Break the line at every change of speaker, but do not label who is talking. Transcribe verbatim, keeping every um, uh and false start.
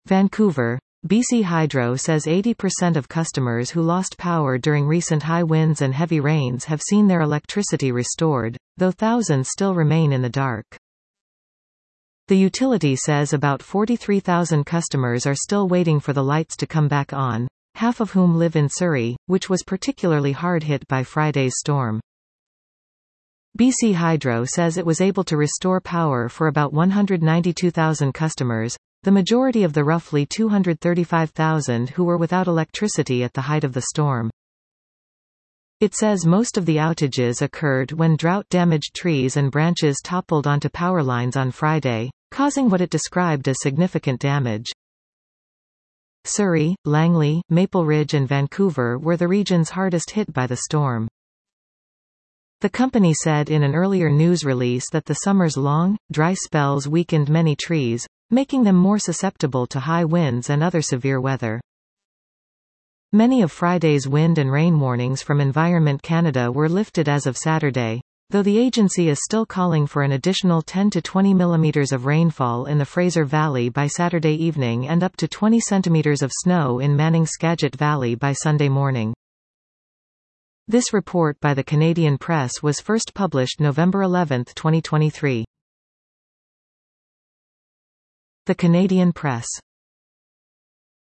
Vancouver. B C Hydro says eighty percent of customers who lost power during recent high winds and heavy rains have seen their electricity restored, though thousands still remain in the dark. The utility says about forty-three thousand customers are still waiting for the lights to come back on, half of whom live in Surrey, which was particularly hard hit by Friday's storm. B C Hydro says it was able to restore power for about one hundred ninety-two thousand customers, the majority of the roughly two hundred thirty-five thousand who were without electricity at the height of the storm. It says most of the outages occurred when drought-damaged trees and branches toppled onto power lines on Friday, causing what it described as significant damage. Surrey, Langley, Maple Ridge and Vancouver were the regions hardest hit by the storm. The company said in an earlier news release that the summer's long, dry spells weakened many trees, making them more susceptible to high winds and other severe weather. Many of Friday's wind and rain warnings from Environment Canada were lifted as of Saturday, though the agency is still calling for an additional ten to twenty millimeters of rainfall in the Fraser Valley by Saturday evening and up to twenty centimeters of snow in Manning-Skagit Valley by Sunday morning. This report by the Canadian Press was first published November eleventh, twenty twenty-three. The Canadian Press.